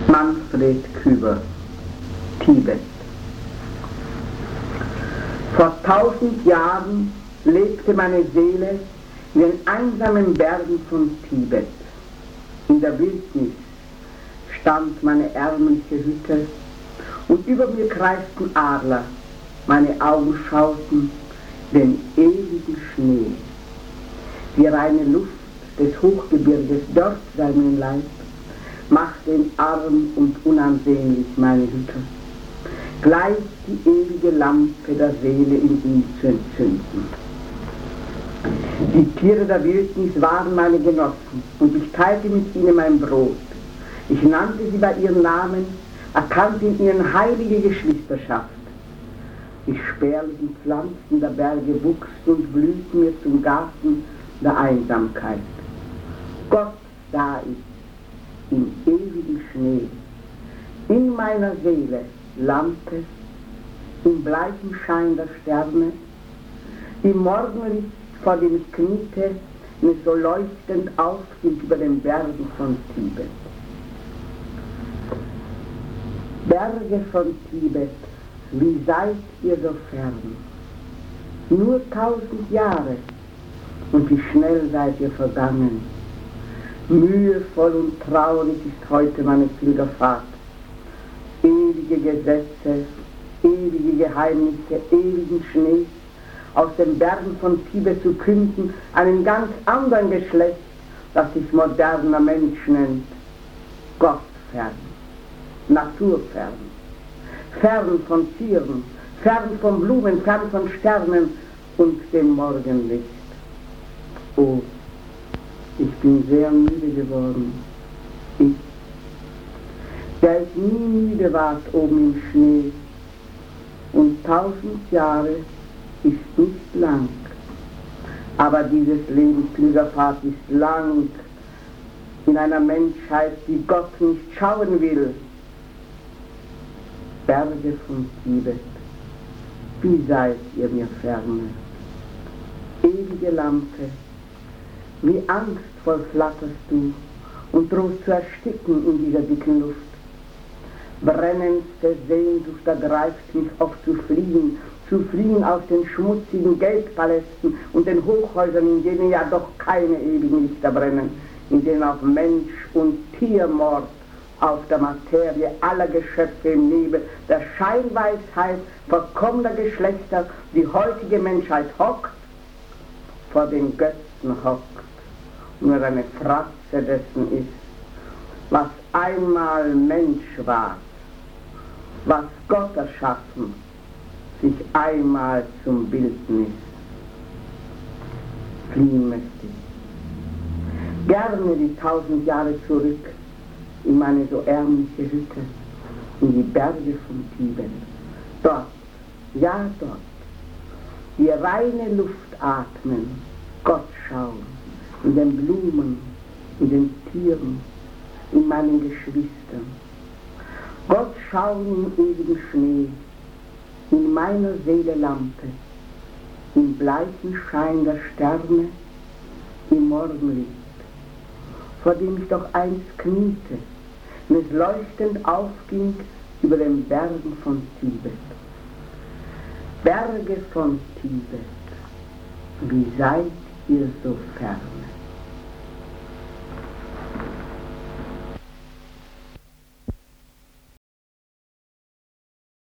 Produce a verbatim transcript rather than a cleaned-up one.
Manfred Küber, Tibet. Vor tausend Jahren lebte meine Seele in den einsamen Bergen von Tibet. In der Wildnis stand meine ärmliche Hütte und über mir kreisten Adler, meine Augen schauten den ewigen Schnee. Die reine Luft des Hochgebirges dort seinen Leib machte ihn arm und unansehnlich meine Hütte, gleich die ewige Lampe der Seele in ihm zu entzünden. Die Tiere der Wildnis waren meine Genossen und ich teilte mit ihnen mein Brot. Ich nannte sie bei ihren Namen, erkannte in ihnen heilige Geschwisterschaft. Die spärlichen Pflanzen der Berge wuchsen und blühten mir zum Garten der Einsamkeit. Gott sah ich im ewigen Schnee, in meiner Seele Lampe, im bleichen Schein der Sterne, im Morgenlicht, vor dem ich kniete, und es so leuchtend aufging über den Bergen von Tibet. Berge von Tibet, wie seid ihr so fern? Nur tausend Jahre, und wie schnell seid ihr vergangen. Mühevoll und traurig ist heute meine Pilgerfahrt. Ewige Gesetze, ewige Geheimnisse, ewigen Schnee, aus den Bergen von Tibet zu künden, einem ganz anderen Geschlecht, das sich moderner Mensch nennt. Gott fern, naturfern, fern von Tieren, fern von Blumen, fern von Sternen und dem Morgenlicht. Oh, ich bin sehr müde geworden. Ich, der ich nie müde ward oben im Schnee. Und tausend Jahre ist nicht lang. Aber dieses Leben Pilgerfahrt ist lang in einer Menschheit, die Gott nicht schauen will. Berge von Tibet, wie seid ihr mir ferne? Ewige Lampe, wie angstvoll flatterst du und drohst zu ersticken in dieser dicken Luft. Brennendste Sehnsucht ergreift mich oft zu fliehen, zu fliehen aus den schmutzigen Geldpalästen und den Hochhäusern, in denen ja doch keine ewigen Lichter brennen, in denen auch Mensch und Tiermord auf der Materie aller Geschöpfe im Nebel der Scheinweisheit verkommener Geschlechter die heutige Menschheit hockt, vor den Götzen hockt, nur eine Fratze dessen ist, was einmal Mensch war, was Gott erschaffen, sich einmal zum Bildnis fliehen möchte. Gerne die tausend Jahre zurück in meine so ärmliche Hütte, in die Berge von Tibet. Dort, ja dort, die reine Luft atmen, Gott schauen, in den Blumen, in den Tieren, in meinen Geschwistern. Gott schauen im ewigen Schnee, in meiner Seele Lampe, im bleichen Schein der Sterne, im Morgenlicht, vor dem ich doch einst kniete, und es leuchtend aufging über den Bergen von Tibet. Berge von Tibet, wie seid ihr so fern?